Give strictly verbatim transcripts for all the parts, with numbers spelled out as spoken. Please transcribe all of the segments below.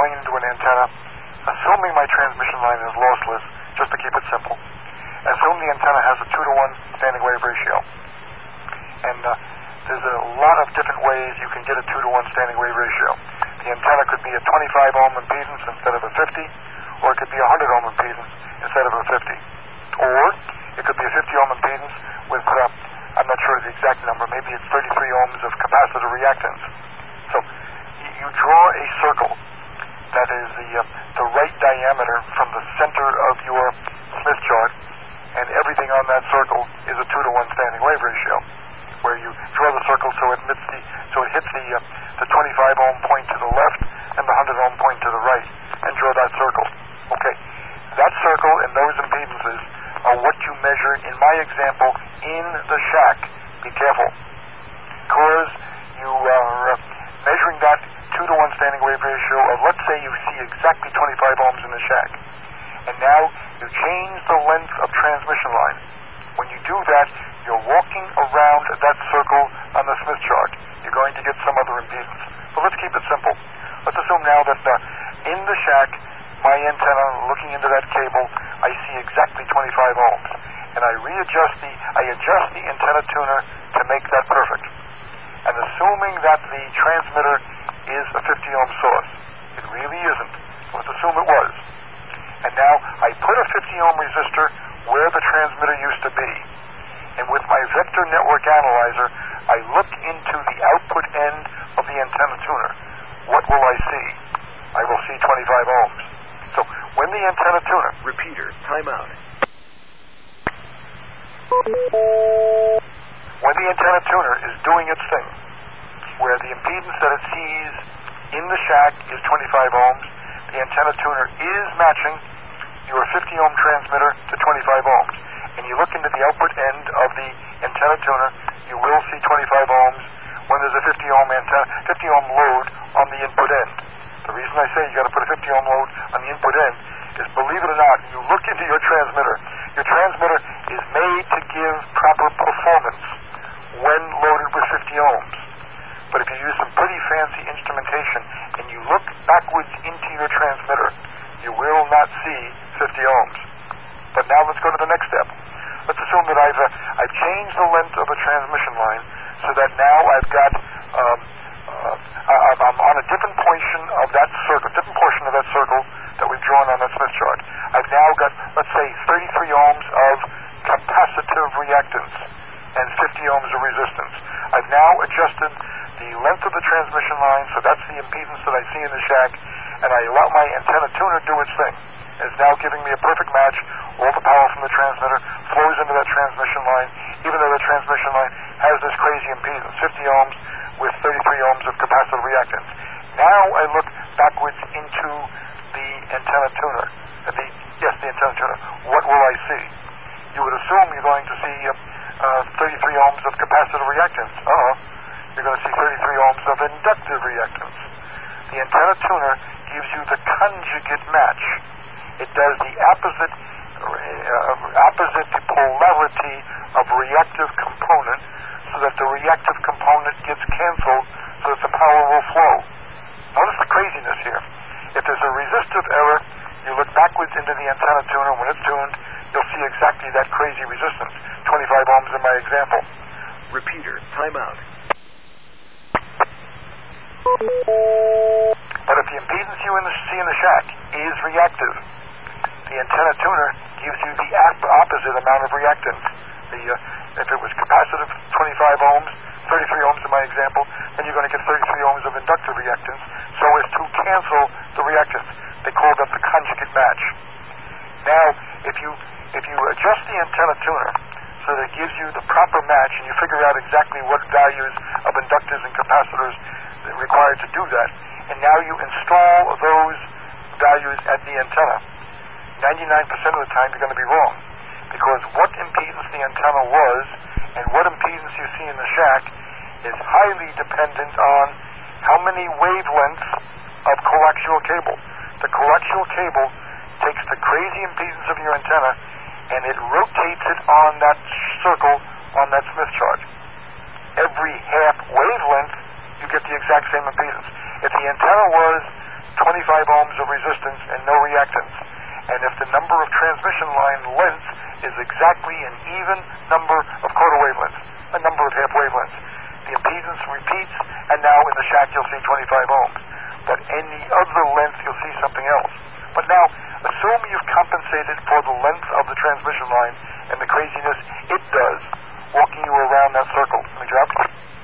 going into an antenna, assuming my transmission line is lossless, just to keep it simple. Assume the antenna has a two to one standing wave ratio. And uh, there's a lot of different ways you can get a two to one standing wave ratio. The antenna could be a twenty-five ohm impedance instead of a fifty, or it could be a one hundred ohm impedance instead of a fifty. Or it could be a fifty ohm impedance with, uh, I'm not sure the exact number, maybe it's thirty-three ohms of capacitor reactance. So y- you draw a circle that is the, uh, the right diameter from the center of your Smith chart, and everything on that circle is a two to one standing wave ratio, where you draw the circle so it hits the so it hits the uh, the twenty-five ohm point to the left and the one hundred ohm point to the right, and draw that circle. Okay, that circle and those impedances are what you measure in my example in the shack. Be careful, because you are uh, measuring that two to one standing wave ratio of, let's say you see exactly twenty-five ohms in the shack, and now you change the length of transmission line. When you do that, you're walking around that circle on the Smith chart. You're going to get some other impedance. But let's keep it simple. Let's assume now that uh, in the shack, my antenna, looking into that cable, I see exactly twenty-five ohms. And I readjust the, I adjust the antenna tuner to make that perfect. And assuming that the transmitter is a fifty ohm source, it really isn't. Let's assume it was. And now I put a fifty ohm resistor where the transmitter used to be. And with my vector network analyzer, I look into the output end of the antenna tuner. What will I see? I will see twenty-five ohms. So when the antenna tuner... Repeater, timeout. When the antenna tuner is doing its thing, where the impedance that it sees in the shack is twenty-five ohms, the antenna tuner is matching your fifty ohm transmitter to twenty-five ohms. And you look into the output end of the antenna tuner, you will see twenty-five ohms when there's a fifty ohm antenna, fifty ohm load on the input end. The reason I say you got to put a fifty ohm load on the input end is, believe it or not, you look into your transmitter. Your transmitter is made to give proper performance when loaded with fifty ohms. But if you use some pretty fancy instrumentation and you look backwards into your transmitter, you will not see fifty ohms. But now let's go to the next step. Let's assume that I've uh, I've changed the length of a transmission line so that now I've got um, uh, I- I'm on a different portion of that circle, different portion of that circle that we've drawn on that Smith chart. I've now got, let's say, thirty-three ohms of capacitive reactance and fifty ohms of resistance. I've now adjusted the length of the transmission line, so that's the impedance that I see in the shack, and I allow my antenna tuner to do its thing. It's now giving me a perfect match. All the power from the transmitter flows into that transmission line, even though the transmission line has this crazy impedance, fifty ohms with thirty-three ohms of capacitive reactance. Now I look backwards into the antenna tuner. Uh, the, yes, the antenna tuner. What will I see? You would assume you're going to see uh, uh, thirty-three ohms of capacitive reactance. Uh-oh. You're going to see thirty-three ohms of inductive reactance. The antenna tuner gives you the conjugate match. It does the opposite, uh, opposite the polarity of reactive component, so that the reactive component gets canceled, so that the power will flow. Notice the craziness here. If there's a resistive error, you look backwards into the antenna tuner. When it's tuned, you'll see exactly that crazy resistance, twenty-five ohms in my example. Repeater, timeout. But if the impedance you in the, see in the shack is reactive, the antenna tuner gives you the ap- opposite amount of reactance. The, uh, if it was capacitive, twenty-five ohms, thirty-three ohms in my example, then you're going to get thirty-three ohms of inductive reactance, so as to cancel the reactance. They call that the conjugate match. Now, if you if you adjust the antenna tuner so that it gives you the proper match, and you figure out exactly what values of inductors and capacitors are required to do that, and now you install those values at the antenna, ninety-nine percent of the time you're going to be wrong, because what impedance the antenna was and what impedance you see in the shack is highly dependent on how many wavelengths of coaxial cable. The coaxial cable takes the crazy impedance of your antenna and it rotates it on that circle on that Smith chart. Every half wavelength, you get the exact same impedance. If the antenna was twenty-five ohms of resistance and no reactance. And if the number of transmission line lengths is exactly an even number of quarter wavelengths, a number of half wavelengths, the impedance repeats, and now in the shack you'll see twenty-five ohms. But any other length you'll see something else. But now, assume you've compensated for the length of the transmission line and the craziness it does walking you around that circle. Let me drop.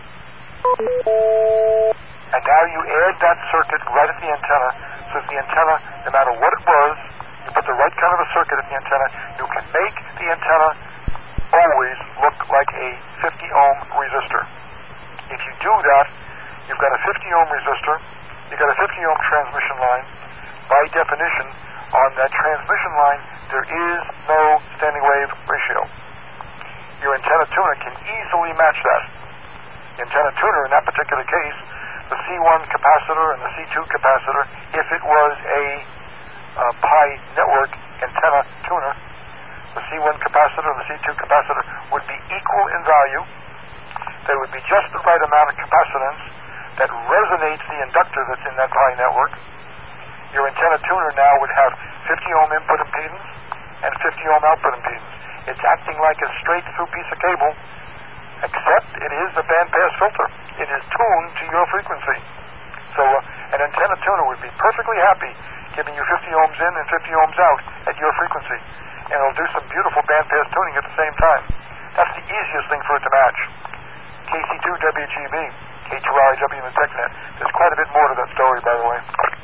And now you add that circuit right at the antenna, so that the antenna, no matter what it was, you put the right kind of a circuit at the antenna, you can make the antenna always look like a fifty ohm resistor. If you do that, you've got a fifty ohm resistor, you've got a fifty ohm transmission line. By definition, on that transmission line, there is no standing wave ratio. Your antenna tuner can easily match that. The antenna tuner, in that particular case, the C one capacitor and the C two capacitor, if it was a uh, pi network antenna tuner, the C one capacitor and the C two capacitor would be equal in value. There would be just the right amount of capacitance that resonates the inductor that's in that pi network. Your antenna tuner now would have fifty ohm input impedance and fifty ohm output impedance. It's acting like a straight through piece of cable, except it is a bandpass filter. It is tuned to your frequency. So uh, an antenna tuner would be perfectly happy giving you fifty ohms in and fifty ohms out at your frequency. And it'll do some beautiful bandpass tuning at the same time. That's the easiest thing for it to match. K C two W G B, K two R I W in the TechNet. There's quite a bit more to that story, by the way.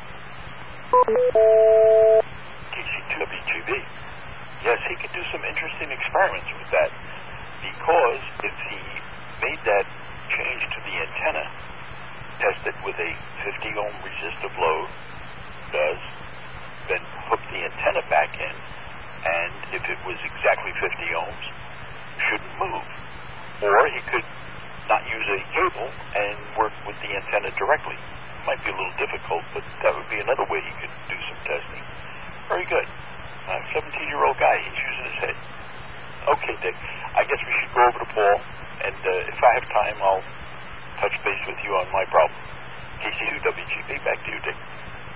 K C two W G B. Yes, he could do some interesting experiments with that, because if he made that change to the antenna, test it with a fifty ohm resistive load, does, then hook the antenna back in, and if it was exactly fifty ohms, shouldn't move. Or he could not use a cable and work with the antenna directly. Might be a little difficult, but that would be another way he could do some testing. Very good. Uh, seventeen-year-old guy, he's using his head. Okay, Dick, I guess we should go over to Paul, and uh, if I have time, I'll touch base with you on my problem. K C two W G B, back to you, Dick.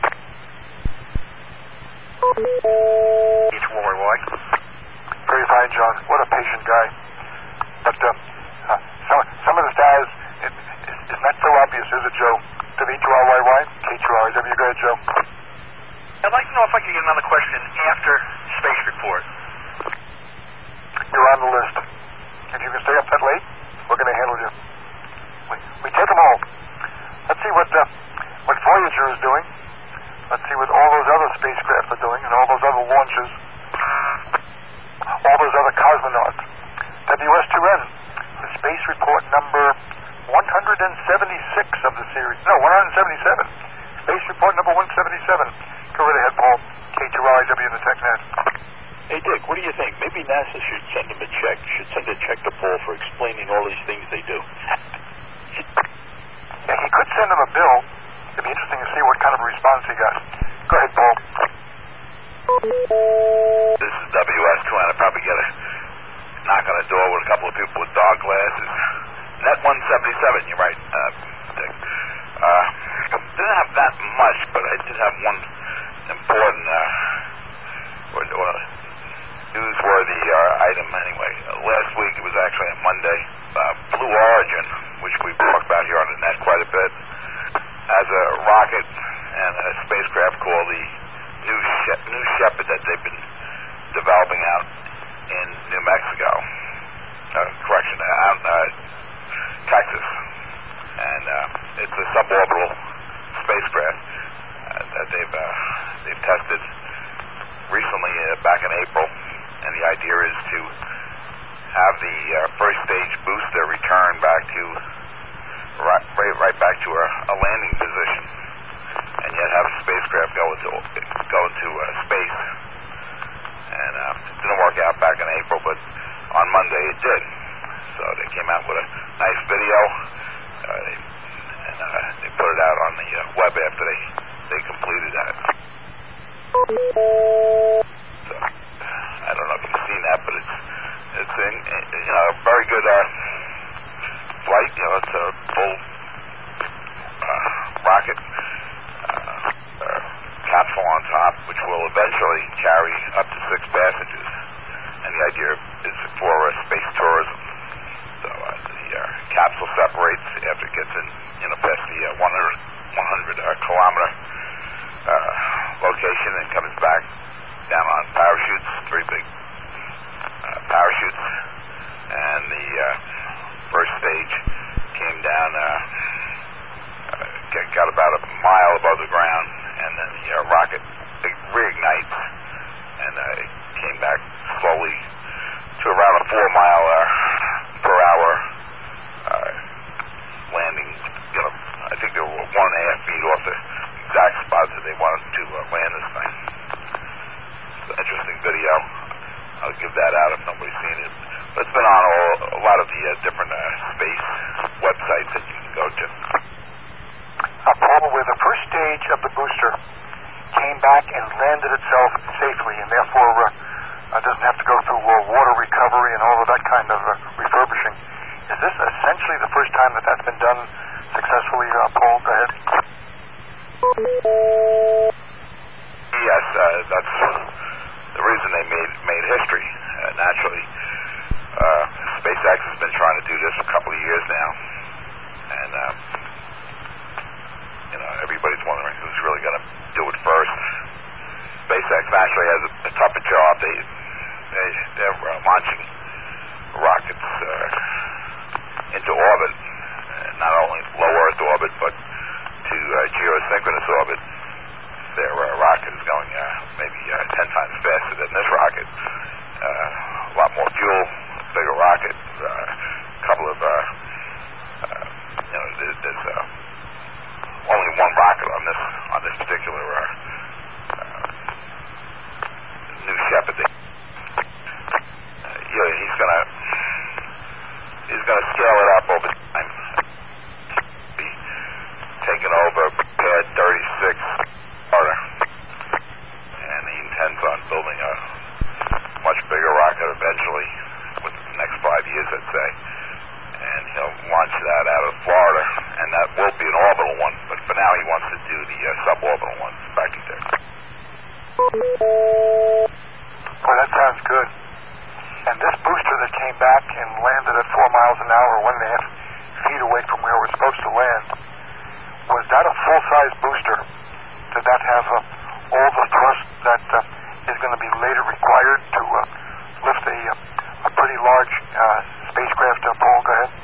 H Y Y. Very fine, John. What a patient guy. But uh, uh, some, some of the stars, it, it's not so obvious, is it, Joe? W two R Y Y, K two R I W. Go ahead, Joe. I'd like to know if I could get another question after Space Report. You're on the list. If you can stay up that late, we're going to handle you. We, we take them all. Let's see what uh, what Voyager is doing. Let's see what all those other spacecraft are doing and all those other launches. All those other cosmonauts. W S two N, the Space Report number one hundred seventy-six of the series. No, one hundred seventy-seven. Space Report number one seventy-seven. Go right ahead, Paul. K two R I W in the TechNet. Hey, Dick, what do you think? Maybe NASA should send him a check, should send a check to Paul for explaining all these things they do. Yeah, he could send him a bill. It'd be interesting to see what kind of a response he got. Go ahead, Paul. This is W S two N. I'll probably get a knock on the door with a couple of people with dog glasses. Net one seventy-seven, you're right, uh, Dick. Uh, didn't have that much, but I did have one important, uh, or, or newsworthy uh, item anyway. Uh, last week, it was actually on Monday, uh, Blue Origin, which we've talked about here on the net quite a bit, has a rocket and a spacecraft called the New, She- New Shepard that they've been developing out in New Mexico. Uh, correction, out in uh, Texas. And uh, it's a suborbital spacecraft uh, that they've uh, they've tested recently uh, back in April, and the idea is to have the uh, first stage booster return back to right right, right back to a, a landing position, and yet have a spacecraft go into go into uh, space. And uh, it didn't work out back in April, but on Monday it did. So they came out with a nice video. Uh, they, and uh, they put it out on the uh, web after they, they completed that. So, I don't know if you've seen that, but it's it's in, you know, a very good uh, flight. You know, it's a full uh, rocket, uh, uh, aircraft which will eventually carry up to six passengers. And the idea is for uh, space tourism. So uh, the uh, capsule separates after it gets in, you know, past the uh, one hundred, one hundred uh, kilometer uh, location and comes back down on parachutes, three big uh, parachutes. And the uh, first stage came down, uh, uh, got about a mile above the ground, and then the uh, rocket reignites, and uh, it came back slowly to around a four mile uh, per hour uh, landing. You know, I think they were one and a half feet off the exact spot that they wanted to uh, land this thing. It's an interesting video. I'll give that out if nobody's seen it. But it's been on all, a lot of the uh, different uh, space websites that you can go to. Uh, Paul, where the first stage of the booster came back and landed itself safely, and therefore uh, uh, doesn't have to go through uh, water recovery and all of that kind of uh, refurbishing. Is this essentially the first time that that's been done successfully, uh, Paul? Go ahead. Yes, uh, that's the reason they made made history. Uh, naturally, uh, SpaceX has been trying to do this for a couple of years now, and uh, you know, everybody's wondering who's really going to do it first. SpaceX actually has a, a tougher job. They, they they're uh, launching rockets uh, into orbit, uh, not only low Earth orbit, but to uh, geosynchronous orbit. Their uh, rocket is going uh, maybe uh, ten times faster than this rocket. Uh, a lot more fuel, bigger rocket. A uh, couple of, uh, uh, you know, there's, there's uh, only one rocket on this on this particular uh, uh, New Shepard. Uh, yeah, he's gonna he's gonna scale it up over time. Be taken over, prepared thirty-six. And he intends on building a much bigger rocket eventually, within the next five years, I'd say. And he'll launch that out of Florida, and that will be an orbital one. But for now, he wants to do the uh, suborbital ones back in there. Boy, that sounds good. And this booster that came back and landed at four miles an hour, one and a half feet away from where it was supposed to land, was that a full-size booster? Did that have uh, all the thrust that uh, is going to be later required to uh, lift a, uh, a pretty large uh, spacecraft? Uh, Paul, go ahead.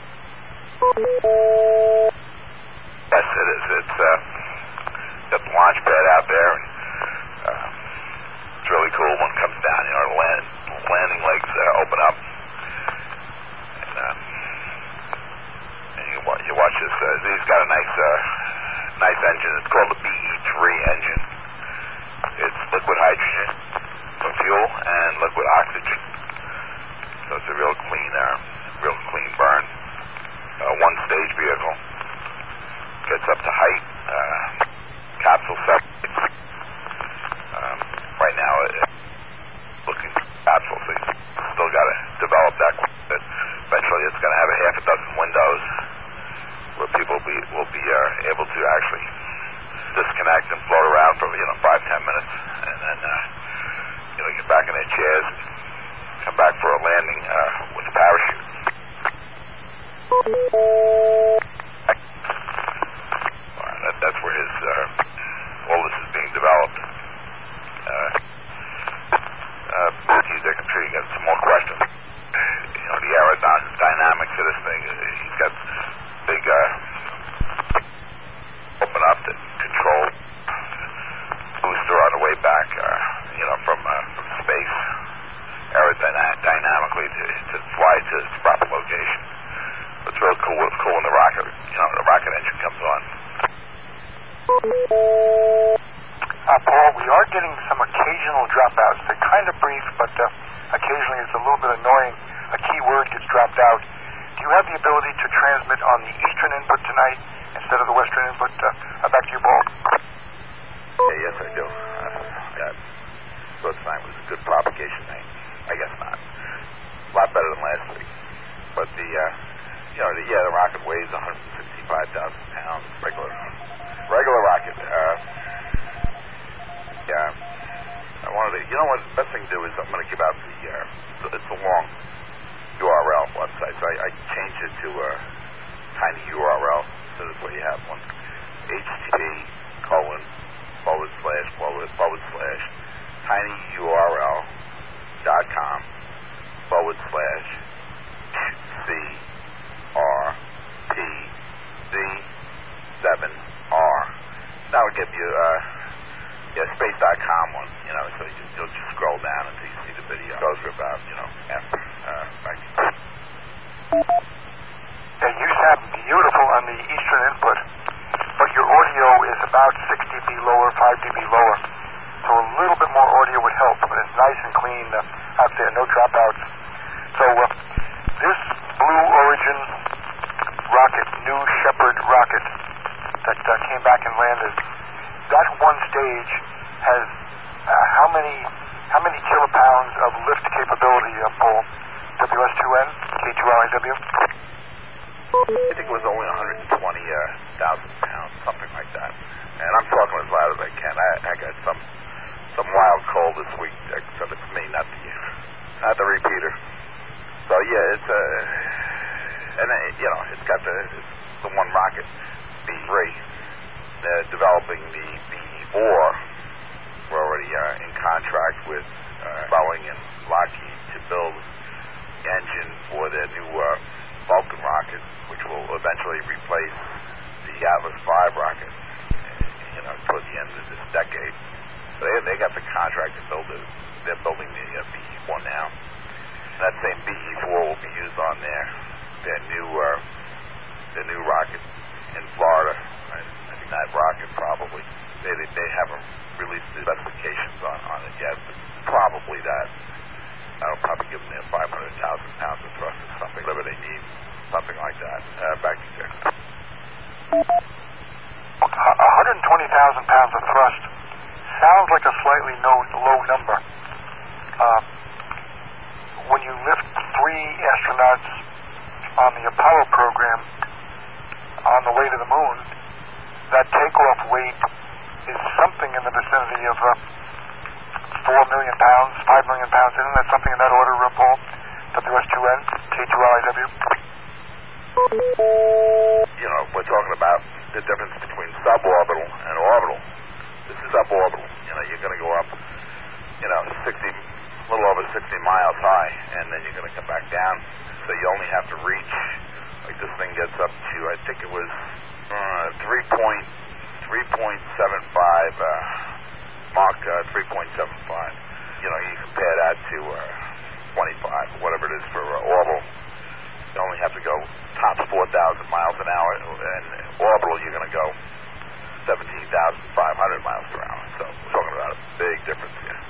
Yes, it is. It's uh, got the launch pad out there, and uh, it's really cool when it comes down. You know, the land, landing legs uh, open up, and, uh, and you, you watch this. Uh, he's got a nice. Uh, Nice engine. It's called the B E three engine. It's liquid hydrogen for fuel and liquid oxygen. So it's a real clean, uh, real clean burn. Uh, one stage vehicle. Gets up to height. Uh, capsule separates. Um, right now, it's looking capsule, so you still got to develop that. But eventually, it's going to have a half a dozen windows, where people will be, will be uh, able to actually disconnect and float around for, you know, five, ten minutes, and then, uh, you know, get back in their chairs and come back for a landing uh, with a parachute. Uh, that, that's where his, uh, all this is being developed. Uh, uh, geez, I'm sure you got some more questions. You know, the aerodynamics of this thing, he's got big uh, open up to control booster on the way back, uh, you know, from uh, from space aerodynamically to, to fly to its proper location. It's real cool. It's cool when the rocket, you know, the rocket engine comes on. Uh, Paul, we are getting some occasional dropouts. They're kind of brief, but uh, occasionally it's a little bit annoying. A key word gets dropped out. Do you have the ability to transmit on the eastern input tonight instead of the western input? Uh, back to you, Paul. Yeah, yes, I do. Uh, yeah. So tonight was a good propagation night. I guess not. A lot better than last week. But the, uh, you know, the, yeah, the rocket weighs one hundred sixty-five thousand pounds. Regular, regular rocket. Uh, yeah, know what? The best thing to do is I'm going to give out the, uh, it's a long U R L website, so I, I changed it to a tiny U R L, so this way you have one. H T T P colon forward slash forward, forward slash tinyurl dot com forward slash C R P V seven R. That would give you uh yeah, space dot com one, you know, so you, you'll just scroll down until you see the video. It goes for about, you know, after uh like Yeah, you sound beautiful on the eastern input, but your audio is about six D B lower, five D B lower. So a little bit more audio would help, but it's nice and clean uh, out there, no dropouts. So uh, this Blue Origin rocket, New Shepard rocket that uh, came back and landed, that one stage has uh, how many how many kilopounds of lift capability, uh, Paul? W S two N, K two L I W? I think it was only one hundred twenty thousand pounds, something like that. And I'm talking as loud as I can. I, I got some some wild cold this week, except it's me, not the not the repeater. So yeah, it's a uh, and uh, you know it's got the it's the one rocket, B three. They're developing the B four. We're already uh, in contract with uh, Boeing and Lockheed to build the engine for their new uh, Vulcan rocket, which will eventually replace the Atlas five rocket, you know, toward the end of this decade. So they, they got the contract to build it. They're building the uh, B E four now. And that same B E four will be used on their their new uh, their new rocket in Florida. I, I think that rocket probably they they, they haven't released the specifications on, on it yet, but probably that. That'll probably give them five hundred thousand pounds of thrust or something, whatever they need, something like that. Uh, back to you. one hundred twenty thousand pounds of thrust sounds like a slightly no, low number. Uh, when you lift three astronauts on the Apollo program on the way to the moon, that takeoff weight is something in the vicinity of uh, four million pounds, five million pounds. Isn't that something in that order, uh, Paul? W S two N, K two L I W? You know, we're talking about the difference between suborbital and orbital. This is suborbital. You know, you're going to go up, you know, sixty, a little over sixty miles high, and then you're going to come back down. So you only have to reach, like this thing gets up to, I think it was uh, three point seven five, uh, Mach uh, three point seven five. You know, you compare that to uh, twenty-five, whatever it is for uh, orbital. You only have to go tops four thousand miles an hour, and orbital you're going to go seventeen thousand five hundred miles per hour. So we're talking about a big difference here.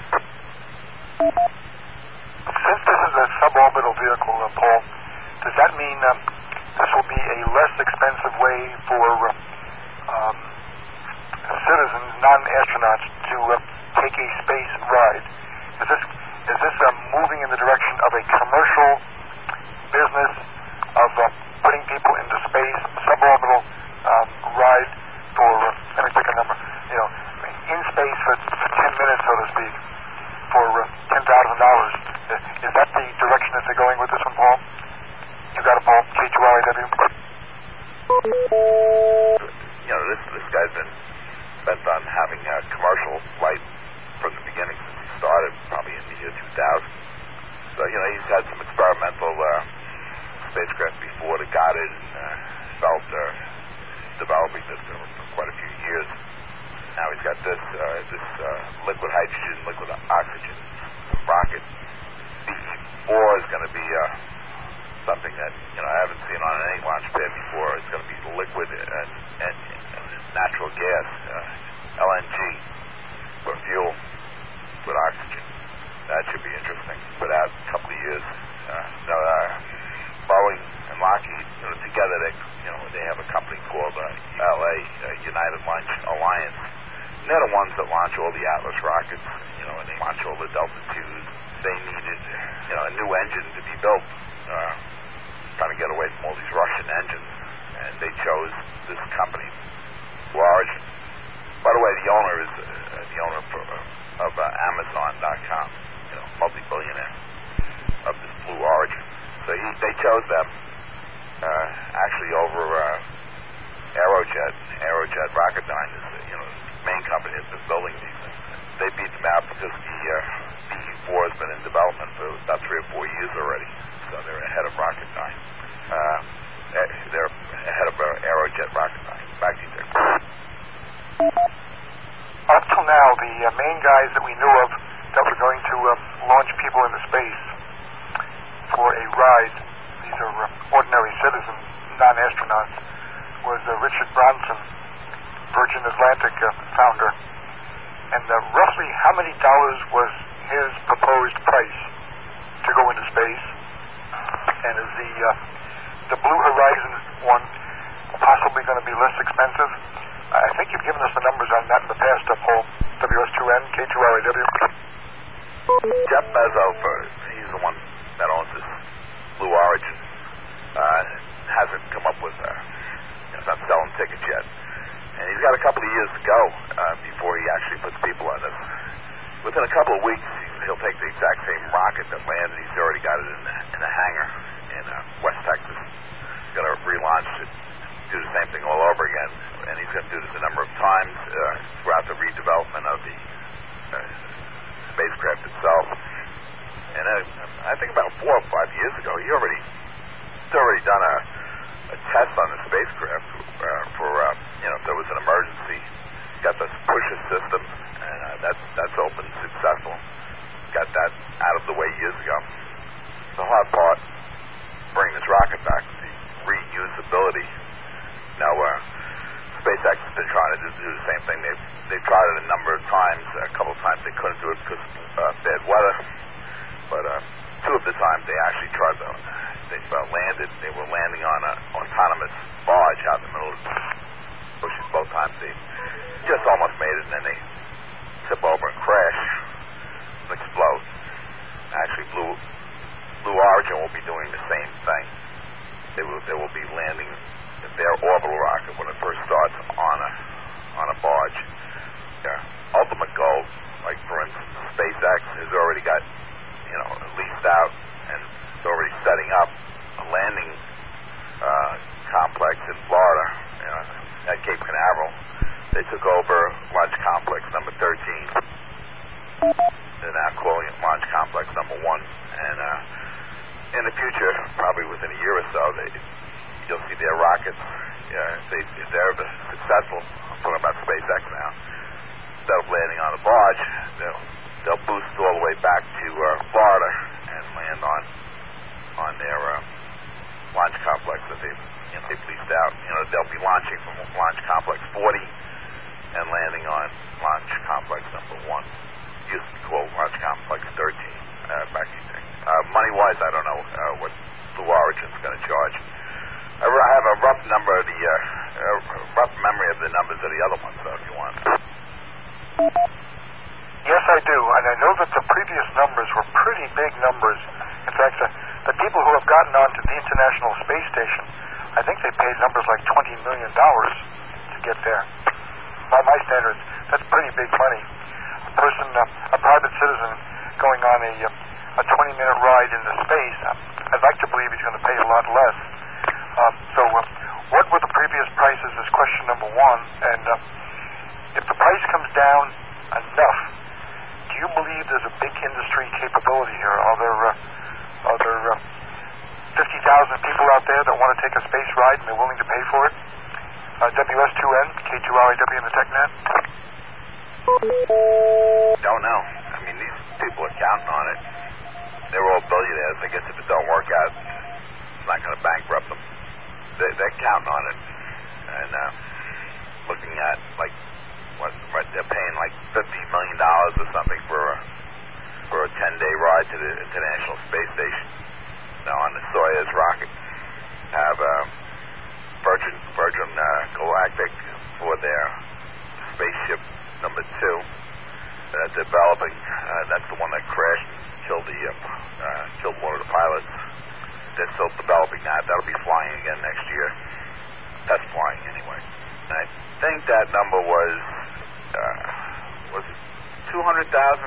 Since this is a suborbital vehicle, uh, Paul, does that mean um, this will be a less expensive way for uh, um, citizens, non-astronauts, to uh, take a space ride? Is this is this uh, moving in the direction of a commercial business of uh, putting people into space, suborbital um, ride for, uh, let me pick a number, you know, in space for, for ten minutes, so to speak, for uh, ten thousand dollars. Is that the direction that they're going with this one, Paul? You got it, Paul? K two L I W? You know, this this guy's been bent on having a commercial flight from the beginning since he started, probably in the year two thousand. So, you know, he's had some experimental uh, spacecraft before, the Goddard, and uh, felt uh, developing this for quite a few years. Now he's got this uh, this uh, liquid hydrogen, liquid oxygen rocket. B E four is going to be uh, something that, you know, I haven't seen on any launch pad before. It's going to be liquid and, and, and natural gas, uh, L N G, for fuel with oxygen. That should be interesting for that couple of years. Uh, now, uh, Boeing and Lockheed, you know, together, they, you know, they have a company called uh, L A, uh, United Launch Alliance. And they're the ones that launch all the Atlas rockets, you know, and they launch all the Delta twos. They needed, you know, a new engine to be built, uh, trying to get away from all these Russian engines, and they chose this company, Blue Origin. By the way, the owner is uh, the owner for, uh, of uh, Amazon dot com, you know, multi-billionaire of this Blue Origin. So he, they chose them uh, actually over uh, Aerojet. Aerojet Rocketdyne is the, you know, main company that's been building these things. They beat them out because the uh, B E four has been in development for about three or four years already. So they're ahead of Rocketdyne. Uh, they're ahead of uh, Aerojet Rocketdyne. Back to you, Dick. Up till now, the uh, main guys that we knew of that were going to uh, launch people into space for a ride, these are uh, ordinary citizens, non-astronauts, was uh, Richard Branson, Virgin Atlantic uh, founder. And uh, roughly how many dollars was his proposed price to go into space? And is the uh, the Blue Horizon one possibly going to be less expensive? I think you've given us the numbers on that in the past, uh, Paul. W S two N, K two R A W. Jeff Bezos, he's the one that owns this Blue Origin. Uh, hasn't come up with, uh, he's not selling tickets yet. And he's got a couple of years to go uh, before he actually puts people on this. Within a couple of weeks, he'll take the exact same rocket that landed. He's already got it in the, in a hangar in uh, West Texas. He's going to relaunch it, do the same thing all over again. And he's going to do this a number of times uh, throughout the redevelopment of the uh, spacecraft itself. And uh, I think about four or five years ago, he already he's already done a, a test on the spacecraft uh, for uh, you know, if there was an emergency. He's got this pusher system, and uh, that's that's open successful. Got that out of the way years ago. The hard part, bring this rocket back, the reusability. Now, uh, SpaceX has been trying to do, do the same thing. They've, they've tried it a number of times. A couple of times they couldn't do it because of uh, bad weather. But uh, two of the times they actually tried to, they uh, landed, they were landing on an autonomous barge out in the middle of the ocean. Both times they just almost made it, and then they tip over and crash and explode. Actually, Blue, Blue Origin will be doing the same thing. They will, they will be landing their orbital rocket when it first starts on a on a barge. Their ultimate goal, like for instance, SpaceX has already got, you know, leased out and is already setting up a landing uh, complex in Florida, you know, at Cape Canaveral. They took over Launch Complex number thirteen. They're now calling it Launch Complex number one. And uh, in the future, probably within a year or so, they you'll see their rockets, uh, if, they, if they're successful, I'm talking about SpaceX now, instead of landing on a barge, they'll, they'll boost all the way back to uh, Florida and land on on their uh, launch complex that they've, you know, they've leased out. You know, they'll be launching from Launch Complex forty and landing on Launch Complex number one. It used to be called Launch Complex thirteen uh, back in the day. Uh, money-wise, I don't know uh, what Blue Origin's going to charge. I have a rough number of the, uh, a rough memory of the numbers of the other ones, though, if you want. Yes, I do, and I know that the previous numbers were pretty big numbers. In fact, uh, the people who have gotten onto the International Space Station, I think they paid numbers like twenty million dollars to get there. By my standards, that's pretty big money. A person, uh, a private citizen, going on a a twenty-minute ride into space, uh, I'd like to believe he's going to pay a lot less. Um, so, uh, what were the previous prices is question number one, and uh, if the price comes down enough, do you believe there's a big industry capability here? Are there, uh, are there uh, fifty thousand people out there that want to take a space ride and they're willing to pay for it? Uh, W S two N, K two R A W in the TechNet? Don't know. I mean, these people are counting on it. They're all billionaires. I guess if it don't work out, it's not going to bankrupt them. They, they're counting on it, and uh, looking at like what, what they're paying like fifty million dollars or something for a for a ten day ride to the International Space Station. Now on the Soyuz rocket, have uh, Virgin Virgin uh, Galactic for their spaceship number two that they're developing. Uh, that's the one that crashed and killed the uh, uh, killed one of the pilots. They're still developing that. That'll be flying again next year. Test flying anyway. And I think that number was, uh, was it two hundred thousand? I think it was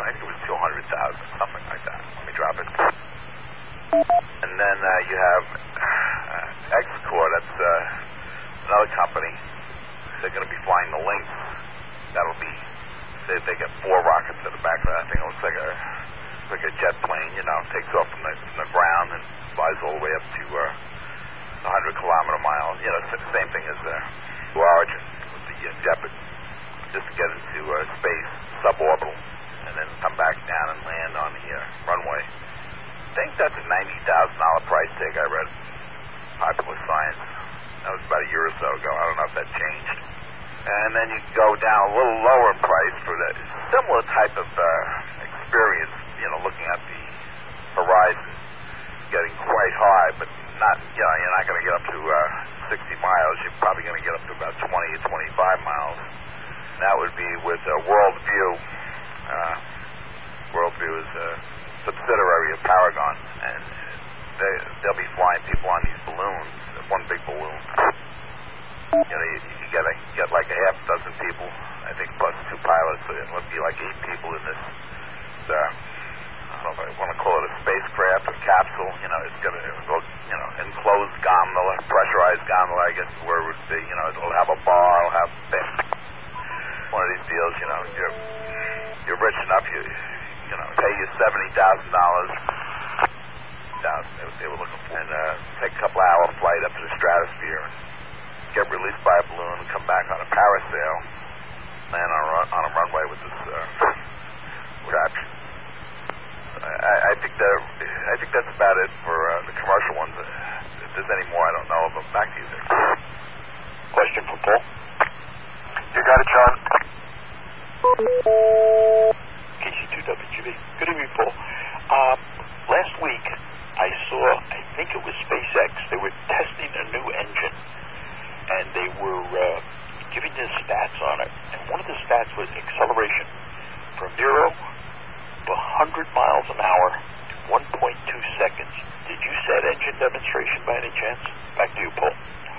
two hundred thousand, something like that. Let me drop it. And then uh, you have uh, X-Core, that's uh, another company. They're going to be flying the Lynx. That'll be, they, they get four rockets at the back of that thing. It looks like a, like a jet plane, you know, takes off from the, from the ground and flies all the way up to uh, one hundred kilometer mile. You know, it's the same thing as uh, Blue Origin with the uh, Jeopard, just to get into uh, space, suborbital, and then come back down and land on the uh, runway. I think that's a ninety thousand dollars price tag I read. Popular Science. That was about a year or so ago. I don't know if that changed. And then you go down a little lower in price for the similar type of uh, experience, you know, looking at the horizon, getting quite high, but not, you know, you're not going to get up to uh, sixty miles. You're probably going to get up to about twenty or twenty-five miles. And that would be with uh, Worldview. Uh, Worldview is a subsidiary of Paragon, and they, they'll be flying people on these balloons, one big balloon. You know, you, you get a, get like a half dozen people, I think, plus two pilots, so it would be like eight people in this, uh, I don't know if I want to call it a spacecraft or capsule. You know, it's going to, you know, enclosed gondola, pressurized gondola, I guess is where it would be. You know, it'll have a bar, it'll have one of these deals, you know, you're, you're rich enough, you, you know, pay you seventy thousand dollars. They, they were looking for, and uh, take a couple hour flight up to the stratosphere, and get released by a balloon, and come back on a parasail, land on a, run, on a runway with this uh, contraption. I, I think that I think that's about it for uh, the commercial ones. If there's any more, I don't know of them. Back to you, Dick. Question from Paul. You got it, John. K C two W G B. Good evening, Paul. Um, last week, I saw, I think it was SpaceX, they were testing a new engine, and they were uh, giving the stats on it, and one of the stats was acceleration from zero to one hundred miles an hour to one point two seconds. Did you set engine demonstration by any chance? Back to you, Paul.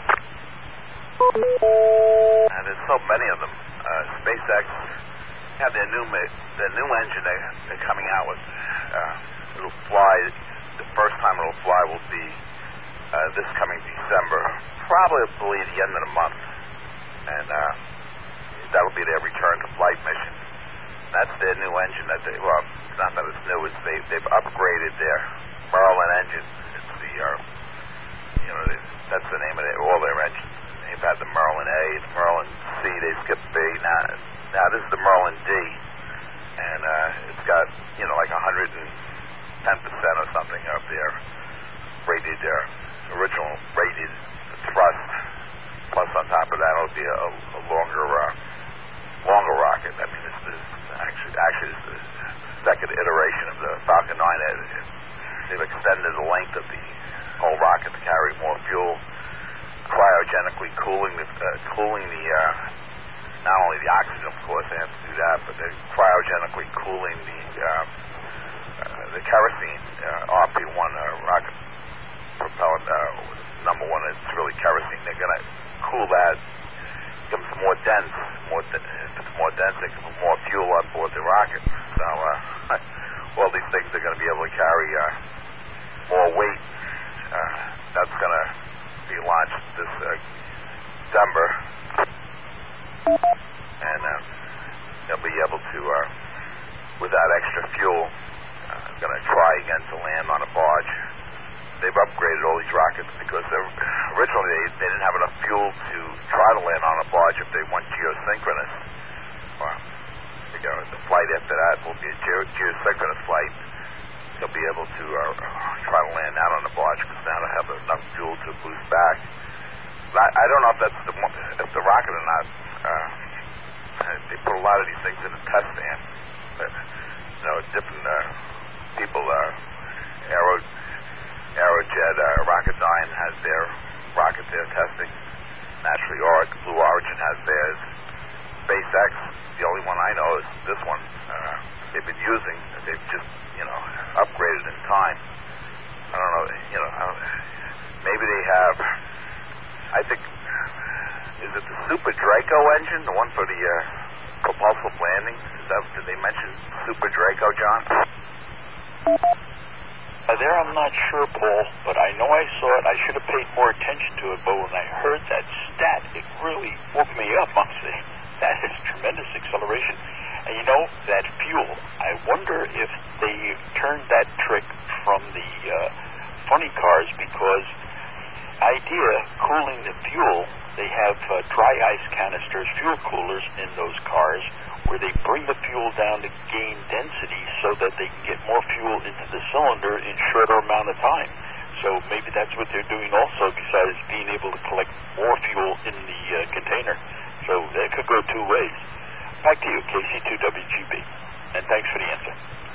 And there's so many of them. Uh, SpaceX have their new their new engine they, they're coming out with. Uh, it'll fly. The first time it'll fly will be uh, this coming December, probably the end of the month, and uh, that'll be their return to flight mission. That's their new engine. That they well, it's not that it's new. It's they they've upgraded their Merlin engine. It's the uh, you know they, that's the name of their, all their engines. They've had the Merlin A, the Merlin C. They skipped B. Now now this is the Merlin D, and uh, it's got you know like one hundred ten percent or something of their rated their original rated thrust. Plus on top of that, it'll be a, a longer uh, longer rocket. I mean, it's, it's actually actually it's the second iteration of the Falcon nine. It, it, they've extended the length of the whole rocket to carry more fuel, cryogenically cooling the uh, cooling the uh, not only the oxygen, of course, they have to do that, but they're cryogenically cooling the uh, uh, the kerosene uh, R P one uh, rocket propellant. Uh, number one, it's really kerosene. They're gonna cool that, becomes more dense. More de- if it's more dense, they can put more fuel on board the rocket. So uh, all these things are going to be able to carry uh, more weight. Uh, that's going to be launched this uh, December, and uh, they'll be able to, uh, with that extra fuel, uh, going to try again to land on a barge. They've upgraded all these rockets because originally they, they didn't have enough fuel to try to land on a barge if they went geosynchronous. Well, you know, the flight after that will be a ge- geosynchronous flight. They'll be able to uh, try to land out on the barge because now they have enough fuel to boost back. But I, I don't know if that's the, if the rocket or not. Uh, they put a lot of these things in a test stand. But, you know, different uh, people, uh, Aero. Aerojet, uh, Rocketdyne has their rocket they're testing. Naturally, Or- Blue Origin has theirs. SpaceX, the only one I know is this one. Uh, they've been using. They've just, you know, upgraded in time. I don't know. You know, I don't, maybe they have. I think is it the Super Draco engine, the one for the uh, propulsive landings? Is that, did they mention Super Draco, John? Uh, there I'm not sure, Paul, but I know I saw it. I should have paid more attention to it, but when I heard that stat, it really woke me up, honestly. That is tremendous acceleration. And you know, that fuel, I wonder if they turned that trick from the uh, funny cars, because idea cooling the fuel, they have uh, dry ice canisters, fuel coolers in those cars, where they bring the fuel down to gain density so that they can get more fuel into the cylinder in shorter amount of time. So maybe that's what they're doing also, besides being able to collect more fuel in the uh, container. So that could go two ways. Back to you, K C two W G B, and thanks for the answer.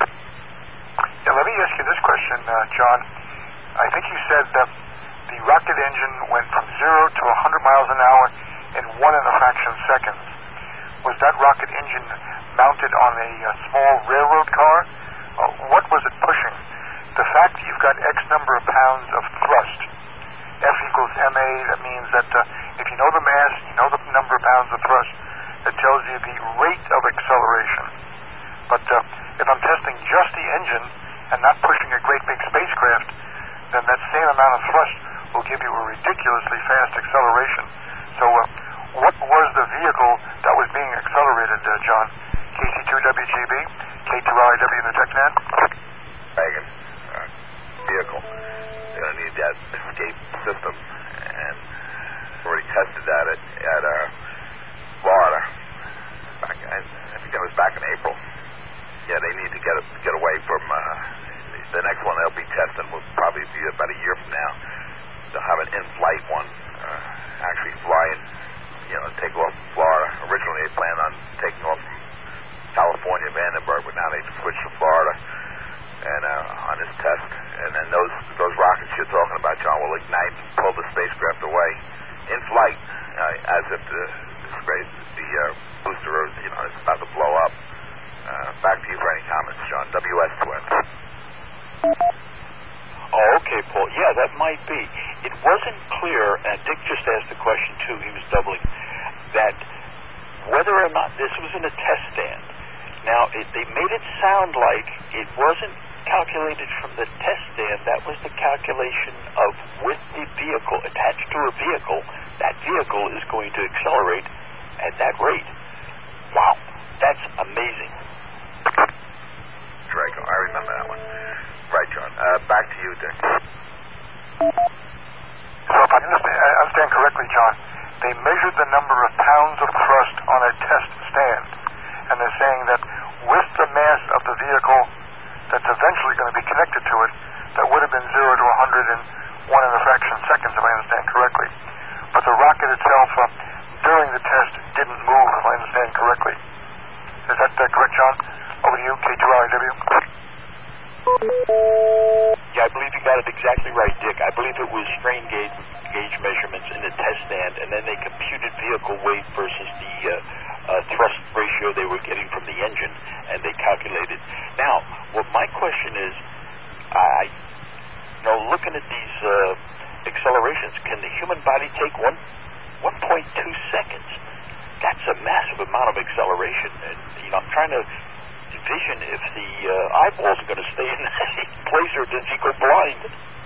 Yeah, let me ask you this question, uh, John. I think you said that the rocket engine went from zero to one hundred miles an hour in one and a fraction seconds. Was that rocket engine mounted on a, a small railroad car? Uh, what was it pushing? The fact that you've got X number of pounds of thrust, F equals ma, that means that uh, if you know the mass, you know the number of pounds of thrust, that tells you the rate of acceleration. But uh, if I'm testing just the engine and not pushing a great big spacecraft, then that same amount of thrust will give you a ridiculously fast acceleration. So uh, what was the vehicle that was being accelerated, uh, John? K C two W G B, K two L I W in the TechNet? Wagon, uh, vehicle. They're going to need that escape system, and already tested that at, at uh, Florida. Back, I, I think that was back in April. Yeah, they need to get get away from uh, the next one they'll be testing will probably be about a year from now. They'll have an in-flight one, uh, actually flying, you know, take off from Florida. Originally they planned on taking off from California, Vandenberg, but now they've switched to Florida and uh, on this test. And then those those rockets you're talking about, John, will ignite and pull the spacecraft away in flight, uh, as if the space, the uh, booster, you know, is about to blow up. Uh, back to you for any comments, John. W S two N. Oh, okay, Paul. Yeah, that might be. It wasn't clear, and Dick just asked the question too, he was doubling, that whether or not this was in a test stand. Now, it, they made it sound like it wasn't calculated from the test stand. That was the calculation of with the vehicle, attached to a vehicle, that vehicle is going to accelerate at that rate. Wow, that's amazing. Draco, I remember that one. Right, John. Uh, back to you, Dick. So if I understand, I understand correctly, John, they measured the number of pounds of thrust on a test stand, and they're saying that with the mass of the vehicle that's eventually going to be connected to it, that would have been zero to one hundred in one and a fraction seconds, if I understand correctly. But the rocket itself, uh, during the test, didn't move, if I understand correctly. Is that uh, correct, John? Over to you, K two L I W. Yeah, I believe you got it exactly right, Dick. I believe it was strain gauge, gauge measurements in the test stand, and then they computed vehicle weight versus the uh, uh, thrust ratio they were getting from the engine, and they calculated. Now, what my question is, I, you know, looking at these uh, accelerations, can the human body take one, one point two seconds? That's a massive amount of acceleration, and, you know, I'm trying to envision if the uh, eyeballs are going to stay in place, or does he go blind?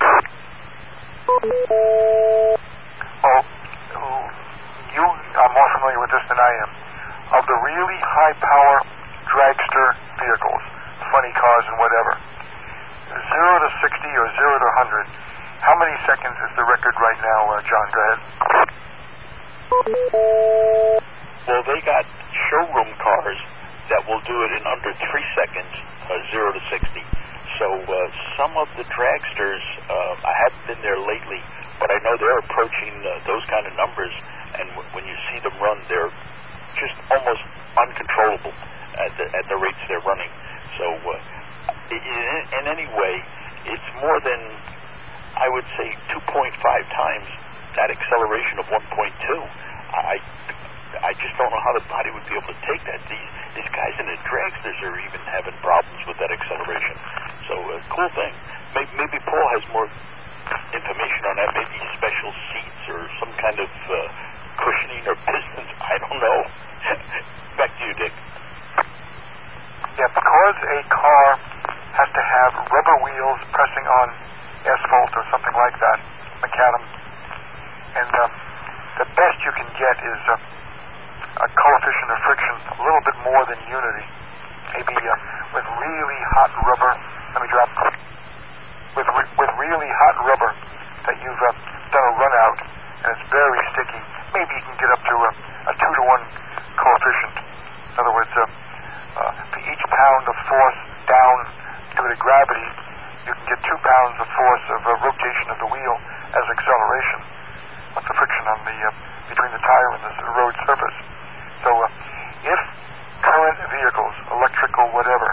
Well, you are more familiar with this than I am. Of the really high-power dragster vehicles, funny cars and whatever, zero to sixty or zero to one hundred, how many seconds is the record right now, uh, John? Go ahead. Well, they got showroom cars that will do it in under three seconds, uh, zero to sixty. So uh, some of the dragsters, uh, I haven't been there lately, but I know they're approaching uh, those kind of numbers, and w- when you see them run, they're just almost uncontrollable at the, at the rates they're running. So uh, in, in any way, it's more than, I would say, two point five times that acceleration of one point two. I I just don't know how the body would be able to take that. These these guys in the dragsters are even having problems with that acceleration. So, uh, cool thing. Maybe, maybe Paul has more information on that. Maybe special seats or some kind of uh, cushioning or pistons. I don't know. Back to you, Dick. because a car has to have rubber wheels pressing on asphalt or something like that, macadam, and uh, the best you can get is uh, a coefficient of friction a little bit more than unity. Maybe uh, with really hot rubber, let me drop, with, re- with really hot rubber that you've uh, done a run out and it's very sticky, maybe you can get up to a, a two to one coefficient. In other words, uh, uh, for each pound of force down due to gravity, you can get two pounds of force of uh, rotation of the wheel as acceleration of the friction on the uh, between the tire and the road surface. So uh, if current vehicles, electrical, whatever,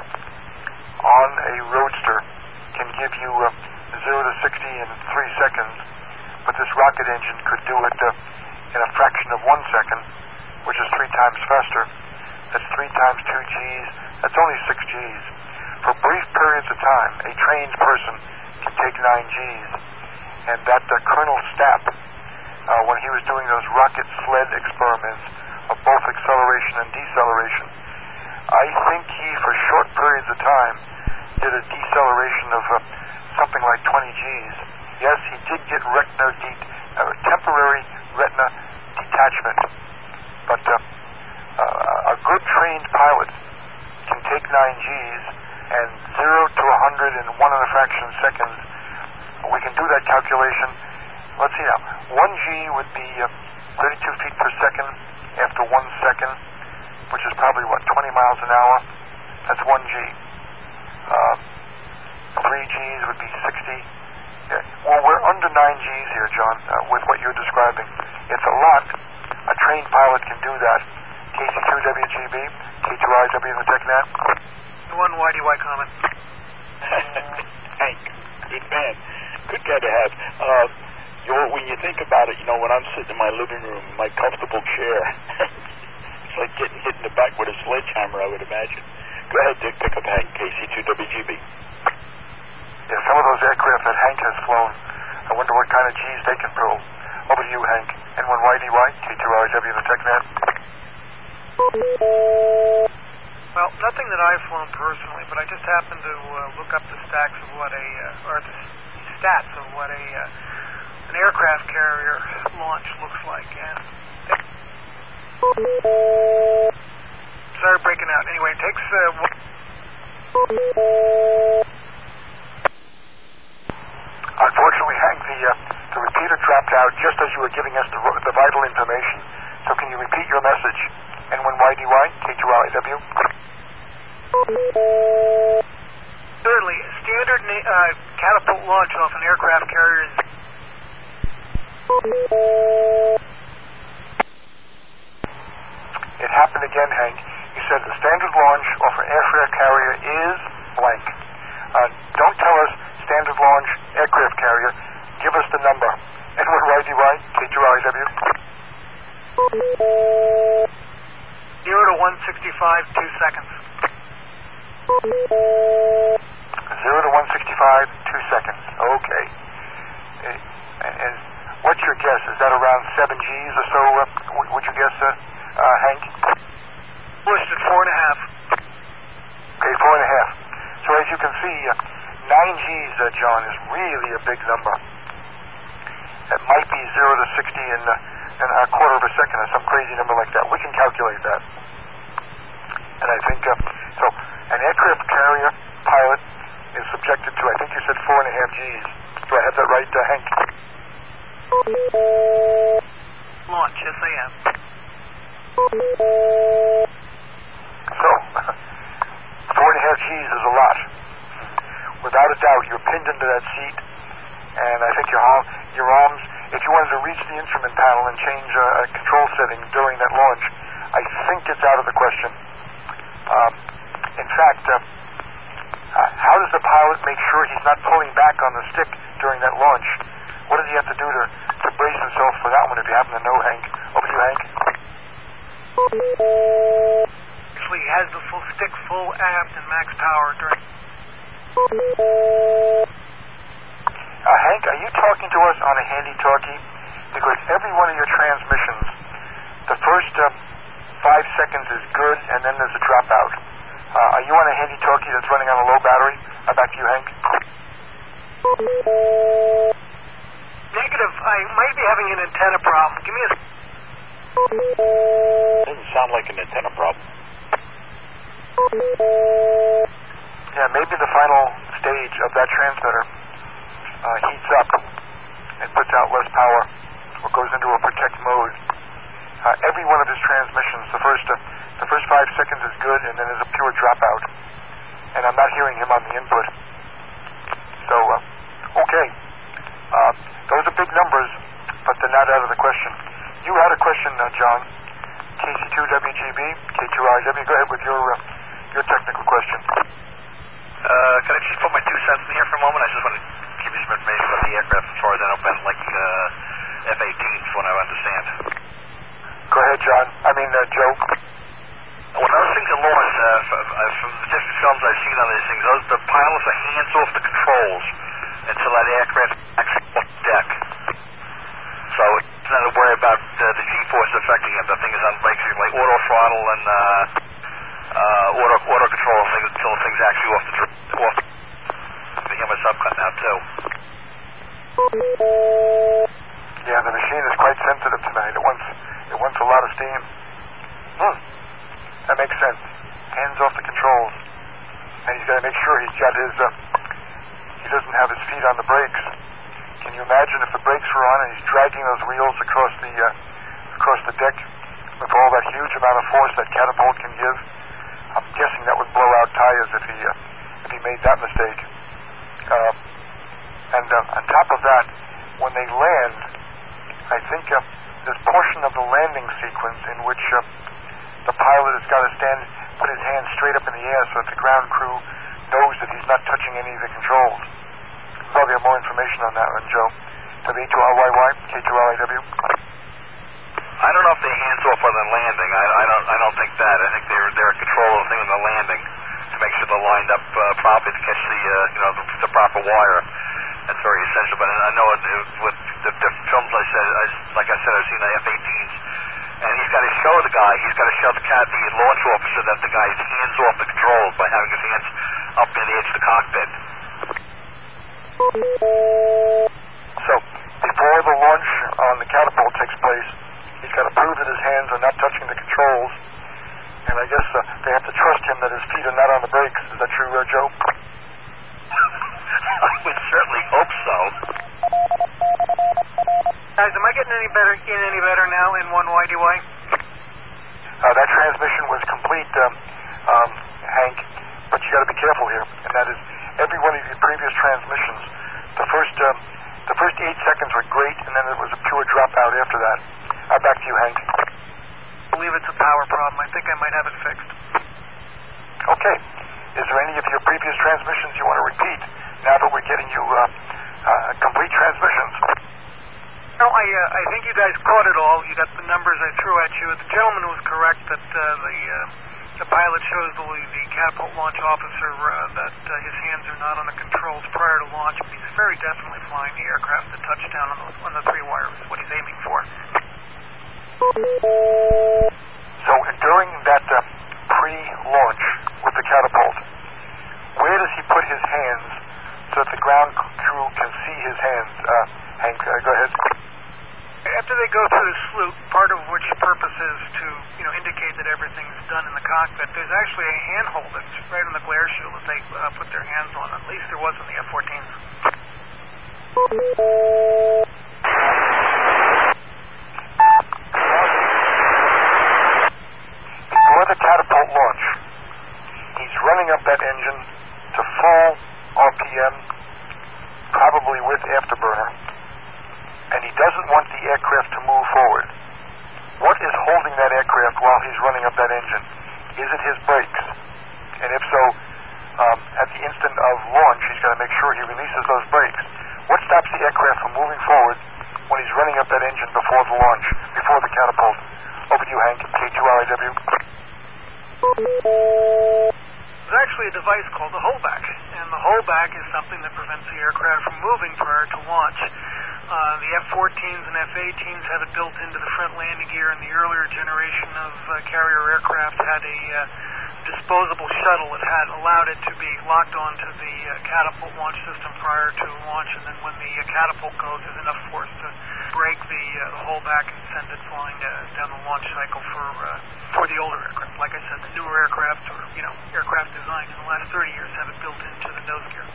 on a roadster can give you uh, zero to sixty in three seconds, but this rocket engine could do it uh, in a fraction of one second, which is three times faster. That's three times two G's. That's only six G's. For brief periods of time, a trained person can take nine G's. And that uh, Colonel Stapp, uh, when he was doing those rocket sled experiments of both acceleration and deceleration, I think he, for short periods of time, did a deceleration of uh, something like twenty G's. Yes, he did get retina de- uh, temporary retina detachment, but uh, uh, a good trained pilot can take nine G's and zero to one hundred in one and a fraction seconds. We can do that calculation. Let's see now. One G would be uh, thirty-two feet per second after one second, which is probably, what, twenty miles an hour? That's one G. Uh, three G's would be sixty. Yeah. Well, we're under nine G's here, John, uh, with what you're describing. It's a lot. A trained pilot can do that. K C two W G B, K two I W in the TechNet. One Y D Y comment. Hank, good man. Good guy to have. Uh, you know, when you think about it, you know, when I'm sitting in my living room, in my comfortable chair, it's like getting hit in the back with a sledgehammer, I would imagine. Go ahead, Dick, pick up Hank, K C two W G B. Yeah, some of those aircraft that Hank has flown, I wonder what kind of G's they can pull. Over to you, Hank. N one Y D Y, K two I W in the TechNet. Well, nothing that I've flown personally, but I just happened to uh, look up the stacks of what a, uh, or the stats of what a uh, an aircraft carrier launch looks like. And sorry, breaking out. Anyway, it takes. Uh, Unfortunately, Hank, the uh, the repeater dropped out just as you were giving us the, the vital information. So can you repeat your message? N one Y D Y, K two I W. Thirdly, standard na- uh, catapult launch off an aircraft carrier is. It happened again, Hank. You said the standard launch off an aircraft carrier is blank. Uh, don't tell us standard launch aircraft carrier. Give us the number. N one Y D Y, K two I W. Zero to one sixty-five, two seconds. Zero to one sixty-five, two seconds. Okay. Uh, and, and what's your guess? Is that around seven G's or so? Uh, w- would you guess, uh, uh, Hank? Listed four and a half. Okay, four and a half. So as you can see, uh, nine G's, uh, John, is really a big number. It might be zero to sixty in, uh, in a quarter of a second or some crazy number like that. We can calculate that. And I think, uh, so an aircraft carrier pilot is subjected to, I think you said four and a half G's. Do I have that right, uh, Hank? Launch, yes I am. So, four and a half G's is a lot. Without a doubt, you're pinned into that seat, and I think your, arm, your arms, if you wanted to reach the instrument panel and change a, a control setting during that launch, I think it's out of the question. Um, in fact, uh, uh, how does the pilot make sure he's not pulling back on the stick during that launch? What does he have to do to, to brace himself for that one, if you happen to know, Hank? Over to you, Hank. Actually, he has the full stick, full aft, and max power during. Uh, Hank, are you talking to us on a handy-talkie? Because every one of your transmissions, the first uh, five seconds is good, and then there's a dropout. Uh, are you on a handy-talkie that's running on a low battery? Uh, back to you, Hank. Negative. I might be having an antenna problem. Give me a... Doesn't sound like an antenna problem. Yeah, maybe the final stage of that transmitter uh, heats up and puts out less power or goes into a protect mode. Uh, every one of his transmissions, the first uh, the first five seconds is good, and then there's a pure dropout. And I'm not hearing him on the input. So, uh, okay. Uh, those are big numbers, but they're not out of the question. You had a question, uh, John. K C two W G B, K two R W. Go ahead with your uh, your technical question. Uh, can I just put my two cents in here for a moment? I just want to give you some information about the aircraft as far as I know, been like uh, F eighteens, from what I understand. Go ahead, John. I mean, uh, Joe. When those things are launched, uh, from, uh, from the different films I've seen on these things, those, the pilots are hands off the controls until that aircraft actually off the deck. So it's not to worry about uh, the G-force affecting it. The thing is on brakes, like auto throttle and uh, uh, auto auto control things until the thing's actually off the off. The, I hear myself cutting out too. Yeah, the machine is quite sensitive tonight. It wants it wants a lot of steam. Hmm. That makes sense. Hands off the controls, and he's got to make sure he's got his. Uh, he doesn't have his feet on the brakes. Can you imagine if the brakes were on and he's dragging those wheels across the uh, across the deck with all that huge amount of force that catapult can give? I'm guessing that would blow out tires if he uh, if he made that mistake. Uh, and uh, on top of that, when they land, I think uh, there's a portion of the landing sequence in which uh, the pilot has got to stand, put his hands straight up in the air so that the ground crew knows that he's not touching any of the controls. Probably have more information on that one, Joe. W two R Y Y, K two R I W. I don't know if they're hands off on the landing. I, I don't. I don't think that. I think they're they're in control of the thing on the landing to make sure they're lined up uh, properly to catch the uh, you know the, the proper wire. That's very essential. But I know it, it, with the different films I said, I, like I said, I've seen the F eighteens, and he's got to show the guy. He's got to show the cat, the launch officer, that the guy's hands off the controls by having his hands up near the edge of the cockpit. So, before the launch on the catapult takes place, he's got to prove that his hands are not touching the controls, and I guess uh, they have to trust him that his feet are not on the brakes. Is that true, uh, Joe? I would certainly hope so. Guys, am I getting any better in any better now in one Y D Y? Uh, that transmission was complete, um, um, Hank, but you got to be careful here, and that is every one of your previous transmissions. The first, um, the first eight seconds were great, and then it was a pure dropout after that. Uh, back to you, Hank. I believe it's a power problem. I think I might have it fixed. Okay. Is there any of your previous transmissions you want to repeat now that we're getting you uh, uh, complete transmissions? No, I uh, I think you guys caught it all. You got the numbers I threw at you. The gentleman was correct that uh, the uh, the pilot shows the, the catapult launch officer uh, that uh, his hands are not on the controls prior to launch, but he's very definitely flying the aircraft to touchdown on the, on the three wires, what he's aiming for. So during that uh, pre-launch with the catapult, where does he put his hands so that the ground crew can see his hands? Uh, Hank, uh, go ahead. After they go through the salute, part of which purpose is to, you know, indicate that everything's done in the cockpit, there's actually a handhold that's right on the glare shield that they uh, put their hands on. At least there was in the F fourteens. Before the catapult launch, he's running up that engine to full R P M, probably with afterburner, and he doesn't want the aircraft to move forward. What is holding that aircraft while he's running up that engine? Is it his brakes? And if so, um, at the instant of launch, he's got to make sure he releases those brakes. What stops the aircraft from moving forward when he's running up that engine before the launch, before the catapult? Over to you, Hank, K two R I W. There's actually a device called the holdback, and the holdback is something that prevents the aircraft from moving prior to launch. Uh, the F fourteens and F eighteens have it built into the front landing gear, and the earlier generation of uh, carrier aircraft had a uh, disposable shuttle. It had allowed it to be locked onto the uh, catapult launch system prior to launch, and then when the uh, catapult goes, there's enough force to break the, uh, the hull back and send it flying uh, down the launch cycle for uh, for the older aircraft. Like I said, the newer aircraft, or you know, aircraft designed in the last thirty years, have it built into the nose gear.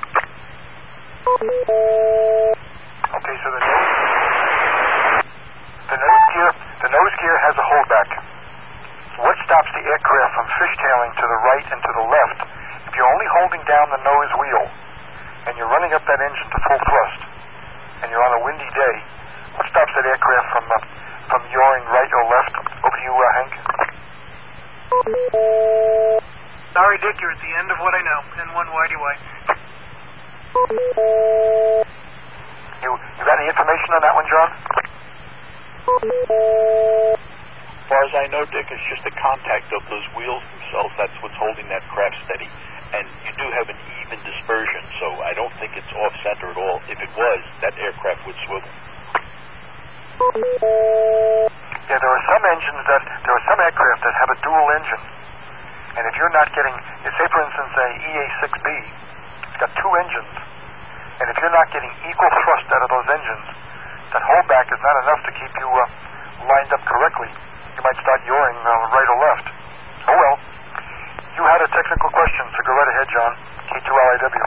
Okay, so the nose, the nose gear, the nose gear has a holdback. What stops the aircraft from fishtailing to the right and to the left? If you're only holding down the nose wheel and you're running up that engine to full thrust, and you're on a windy day, what stops that aircraft from uh, from yawing right or left? Over to you, uh, Hank. Sorry, Dick, you're at the end of what I know. N one Whitey White. You you got any information on that one, John? As far as I know, Dick, it's just the contact of those wheels themselves. That's what's holding that craft steady. And you do have an even dispersion, so I don't think it's off-center at all. If it was, that aircraft would swivel. Yeah, there are some engines that, there are some aircraft that have a dual engine. And if you're not getting, say for instance, a E A six B, it's got two engines. And if you're not getting equal thrust out of those engines, that holdback is not enough to keep you uh, lined up correctly. You might start yawing uh, right or left. Oh well. You had a technical question, so go right ahead, John. K two L I W.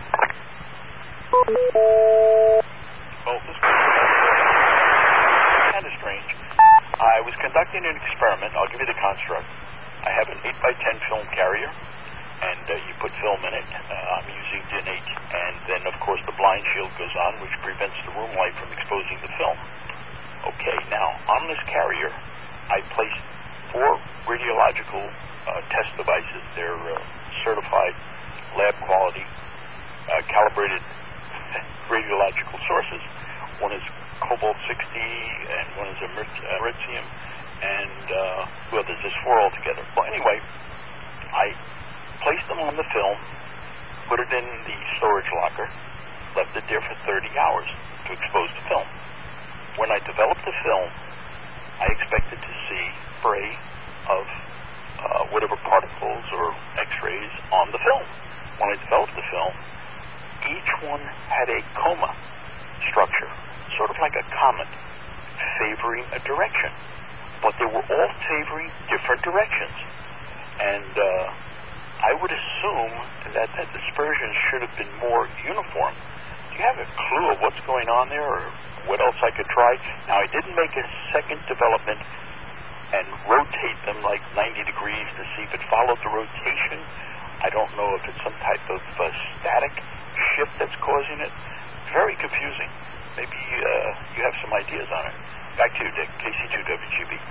Well, this was kind of strange. I was conducting an experiment. I'll give you the construct. I have an eight by ten film carrier, and uh, you put film in it. Uh, I'm using D I N eight, and then, of course, the blind shield goes on, which prevents the room light from exposing the film. Okay, now, on this carrier, I placed four radiological uh, test devices. They're uh, certified, lab quality, uh, calibrated radiological sources. One is cobalt sixty, and one is americium, and uh, well, there's just four altogether. Well, anyway, I placed them on the film, put it in the storage locker, left it there for thirty hours to expose the film. When I developed the film, I expected to see spray of uh, whatever particles or x-rays on the film. When I developed the film, each one had a coma structure, sort of like a comet, favoring a direction. But they were all favoring different directions. And uh, I would assume that that dispersion should have been more uniform. Do you have a clue of what's going on there, or what else I could try? Now, I didn't make a second development and rotate them like ninety degrees to see if it followed the rotation. I don't know if it's some type of uh, static shift that's causing it. Very confusing. Maybe uh, you have some ideas on it. Back to you, Dick. K C two W G B.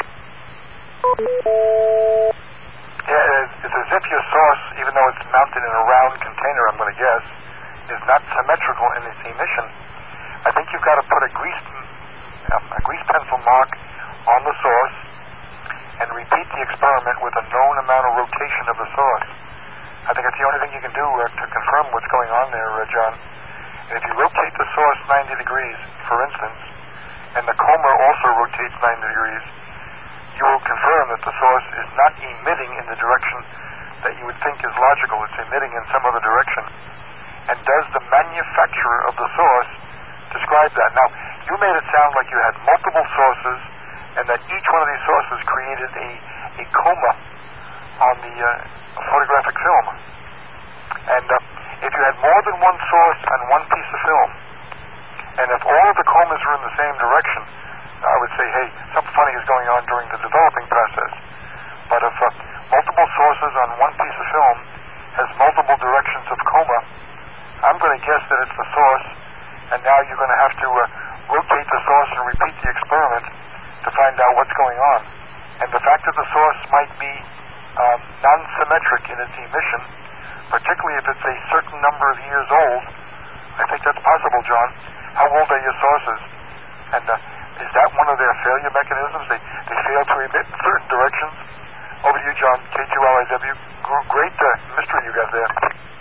Yeah, it's as if your source, even though it's mounted in a round container, I'm going to guess, is not symmetrical in its emission. I think you've got to put a grease, um, a grease pencil mark on the source and repeat the experiment with a known amount of rotation of the source. I think it's the only thing you can do uh, to confirm what's going on there, uh, John. And if you rotate the source ninety degrees, for instance, and the coma also rotates ninety degrees, you will confirm that the source is not emitting in the direction that you would think is logical. It's emitting in some other direction. And does the manufacturer of the source describe that? Now, you made it sound like you had multiple sources and that each one of these sources created a, a coma on the uh, photographic film. And uh, if you had more than one source on one piece of film, and if all of the comas are in the same direction, I would say, hey, something funny is going on during the developing process. But if uh, multiple sources on one piece of film has multiple directions of coma, I'm going to guess that it's the source, and now you're going to have to uh, rotate the source and repeat the experiment to find out what's going on. And the fact that the source might be um, non-symmetric in its emission, particularly if it's a certain number of years old, I think that's possible, John. How old are your sources? And uh, is that one of their failure mechanisms? They, they fail to emit in certain directions? Over to you, John, K two L I W. Great uh, mystery you got there.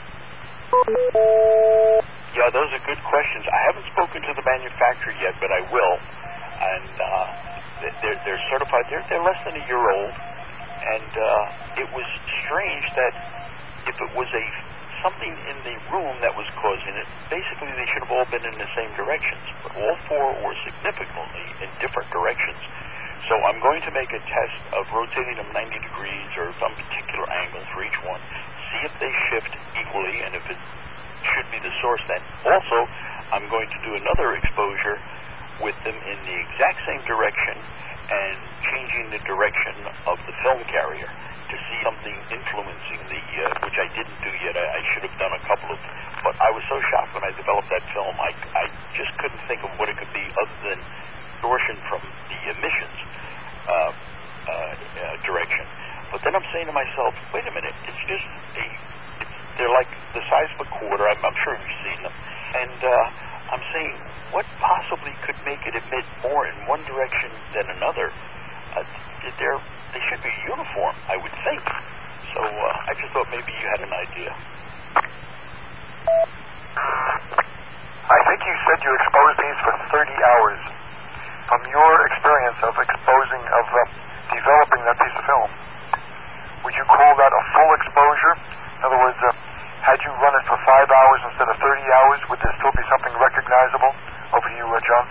Yeah, those are good questions. I haven't spoken to the manufacturer yet, but I will. And uh, they're, they're certified. They're, they're less than a year old. And uh, it was strange that if it was a something in the room that was causing it, basically they should have all been in the same directions, but all four were significantly in different directions. So I'm going to make a test of rotating them ninety degrees or some particular angle for each one, see if they shift equally, and if it should be the source then. Also, I'm going to do another exposure with them in the exact same direction and changing the direction of the film carrier to see something influencing the, uh, which I didn't do yet. I, I should have done a couple of, but I was so shocked when I developed that film, I, I just couldn't think of what it could be other than distortion from the emissions uh, uh, uh, direction. But then I'm saying to myself, wait a minute, it's just a, it's, they're like the size of a quarter. I'm, I'm sure you've seen them. And uh, I'm saying, what possibly could make it emit more in one direction than another? Uh, they're They should be uniform, I would think. So uh, I just thought maybe you had an idea. I think you said you exposed these for thirty hours. From your experience of exposing, of uh, developing that piece of film, would you call that a full exposure? In other words, uh, had you run it for five hours instead of thirty hours, would there still be something recognizable? Over to you, uh, John.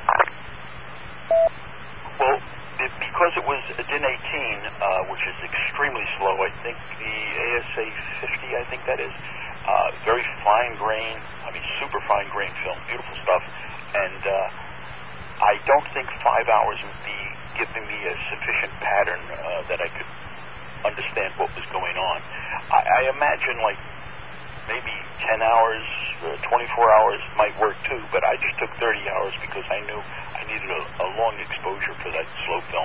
Well, it, because it was a D I N eighteen, uh, which is extremely slow, I think the A S A fifty, I think that is, uh, very fine grain, I mean super fine grain film, beautiful stuff, and uh, I don't think five hours would be giving me a sufficient pattern uh, that I could understand what was going on. I, I imagine like maybe ten hours, uh, twenty-four hours might work too, but I just took thirty hours because I knew I needed a, a long exposure for that slow film.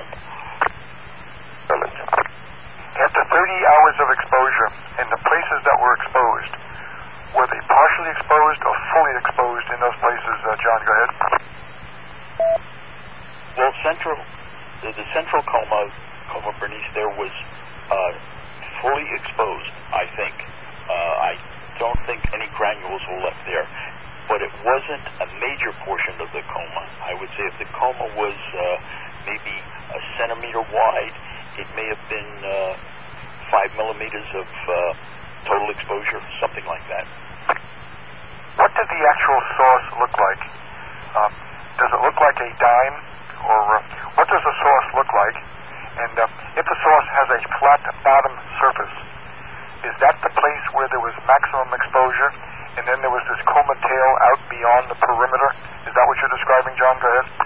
After thirty hours of exposure, in the places that were exposed, were they partially exposed or fully exposed in those places? Uh, John, go ahead. Well, central, the, the central coma, coma Bernice, there was uh, fully exposed, I think. Uh, I don't think any granules were left there, but it wasn't a major portion of the coma. I would say if the coma was uh, maybe a centimeter wide, it may have been uh, five millimeters of uh, total exposure, something like that. What did the actual source look like? Um, does it look like a dime, or uh, what does the source look like? And uh, if the source has a flat bottom surface, is that the place where there was maximum exposure, and then there was this coma tail out beyond the perimeter? Is that what you're describing, John? Go ahead.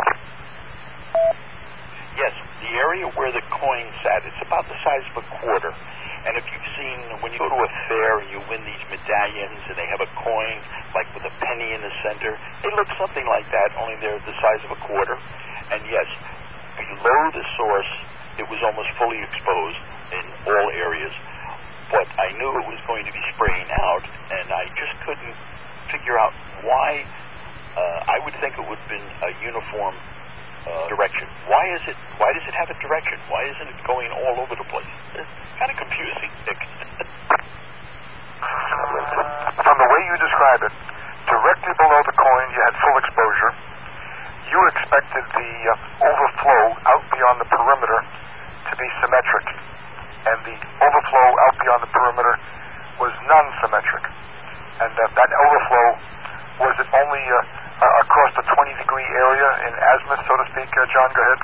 Yes, the area where the coin sat, it's about the size of a quarter. And if you've seen, when you go to a fair and you win these medallions and they have a coin, like with a penny in the center, they look something like that, only they're the size of a quarter. And yes, below the source, it was almost fully exposed in all areas. But I knew it was going to be spraying out, and I just couldn't figure out why. Uh, I would think it would have been a uniform uh, direction. Why is it? Why does it have a direction? Why isn't it going all over the place? It's kind of confusing, Nick. From the way you describe it, directly below the coin, you had full exposure. You expected the uh, overflow out beyond the perimeter to be symmetric, and the overflow out beyond the perimeter was non-symmetric. And uh, that overflow, was it only uh, uh, across the twenty degree area in azimuth, so to speak? Uh, John, go ahead.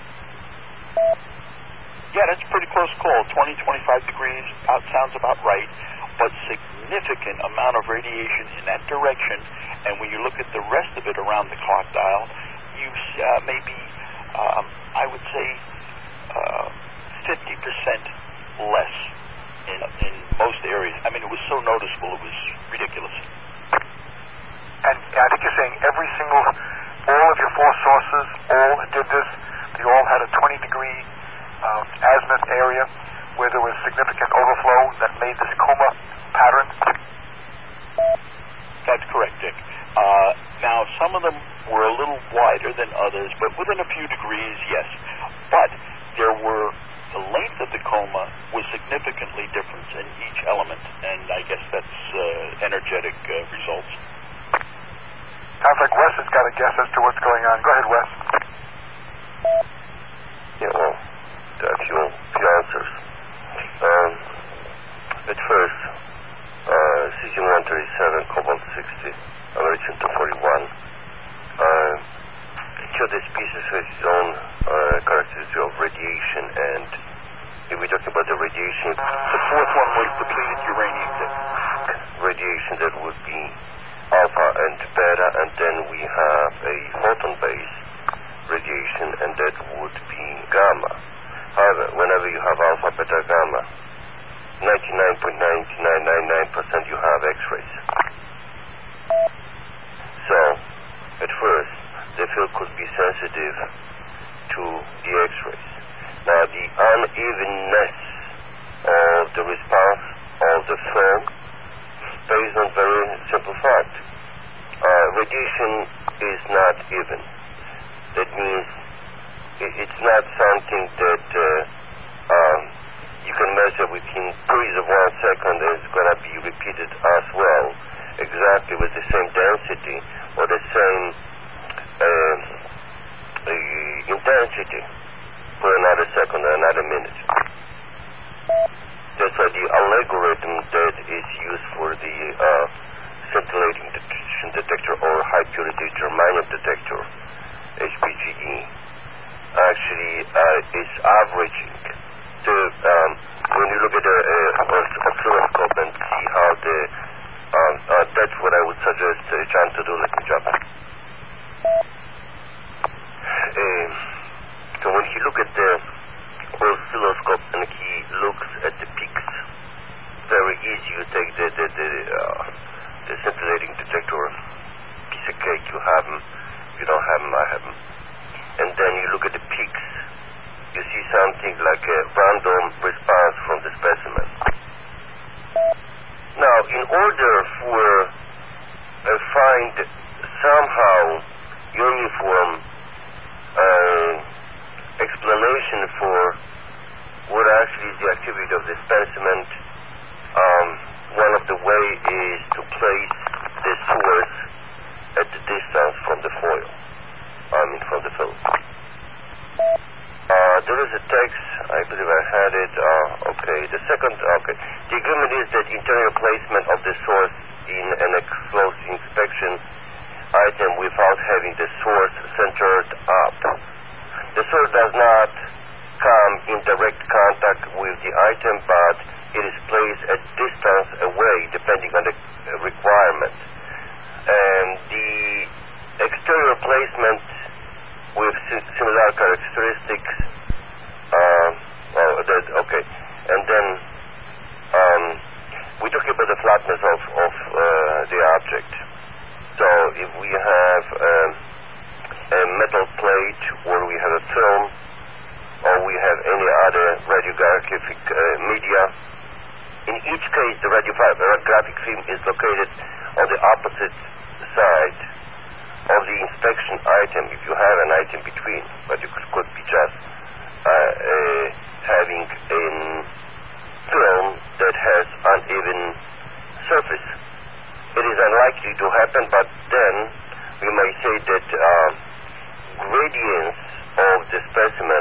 Yeah, that's a pretty close call. twenty, twenty-five degrees out sounds about right, but significant amount of radiation in that direction. And when you look at the rest of it around the clock dial, you uh, maybe, um, I would say, uh, fifty percent less in, in most areas. I mean, it was so noticeable, it was ridiculous. And I think you're saying every single, all of your four sources all did this. They all had a twenty degree um, azimuth area where there was significant overflow that made this coma pattern. That's correct, Dick. Uh, now, some of them were a little wider than others, but within a few degrees, yes. But there were, the length of the coma was significantly different in each element, and I guess that's uh, energetic uh, results. Sounds like Wes has got a guess as to what's going on. Go ahead, Wes. Yeah, well, the fuel, fuel is Um, at first, uh, cesium one thirty-seven, cobalt sixty, americium two forty-one. Uh, each of these pieces has its own uh, characteristic of radiation, and if we're talking about the radiation, The fourth one was depleted uranium. radiation that would be alpha and beta, and then we have a photon-based radiation, and that would be gamma. However, whenever you have alpha, beta, gamma, ninety-nine point nine nine nine nine percent you have X-rays. So, at first, the field could be sensitive to the X-rays. Now, the unevenness of the response of the film based on very simple fact. Uh, radiation is not even. That means it, it's not something that uh, um, you can measure within periods of one second and it's going to be repeated as well, exactly with the same density or the same uh, uh, intensity for another second or another minute. That's why the algorithm that is used for the uh, scintillating detection detector or high purity germanium detector, H P G E, actually uh, is averaging. The, um, when you look at the uh, oscilloscope and see how the, um, uh, that's what I would suggest uh, John to do. Let me jump. Uh, so when he look at the oscilloscope and he looks at the peaks, very easy. You take the the the, uh, the scintillating detector, piece of cake. You have them. You don't have them. I have them. And then you look at the peaks. You see something like a random response from the specimen. Now, in order for uh, find somehow uniform uh, explanation for what actually is the activity of the specimen, um, one of the way is to place the source at the distance from the foil. I mean, from the film. Uh, there is a text, I believe I had it, uh, okay, the second, okay. The agreement is that interior placement of the source in an close inspection item without having the source centered up. The source does not come in direct contact with the item, but it is placed at distance away depending on the requirement. And the exterior placement with similar characteristics, uh, well, that, okay, and then um, we're talking about the flatness of, of uh, the object. So if we have um, a metal plate or we have a film or we have any other radiographic uh, media, in each case the radiographic film is located on the opposite side of the inspection item, if you have an item between, but it could, could be just uh, uh, having a film that has uneven surface. It is unlikely to happen, but then we may say that uh, gradients of the specimen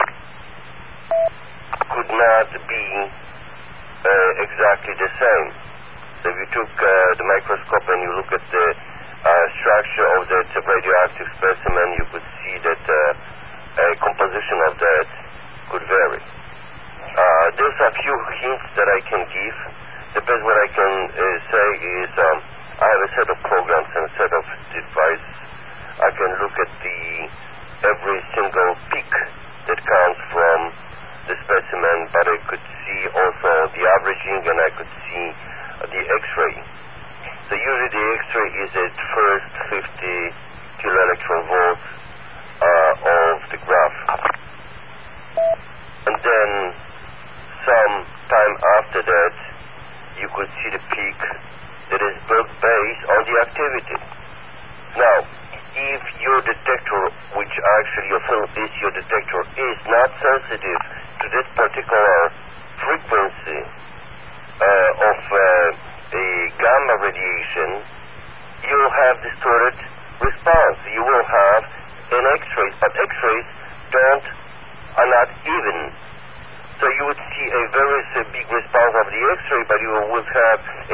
could not be uh, exactly the same. So if you took uh, the microscope and you look at the Uh, structure of that radioactive specimen, you could see that uh, a composition of that could vary. Uh, there's a few hints that I can give. The best what I can uh, say is um, I have a set of programs and a set of devices. I can look at the every single peak that comes from the specimen, but I could see also the averaging and I could see uh, the X-ray. So usually the X-ray is at first fifty kiloelectron volts uh, of the graph. And then some time after that, you could see the peak that is built based on the activity. Now, if your detector, which actually your film is your detector, is not sensitive to this particular frequency uh, of uh, a gamma radiation, you will have distorted response. You will have an X-rays, but X-rays don't are not even. So you would see a very uh, big response of the X-ray, but you would have a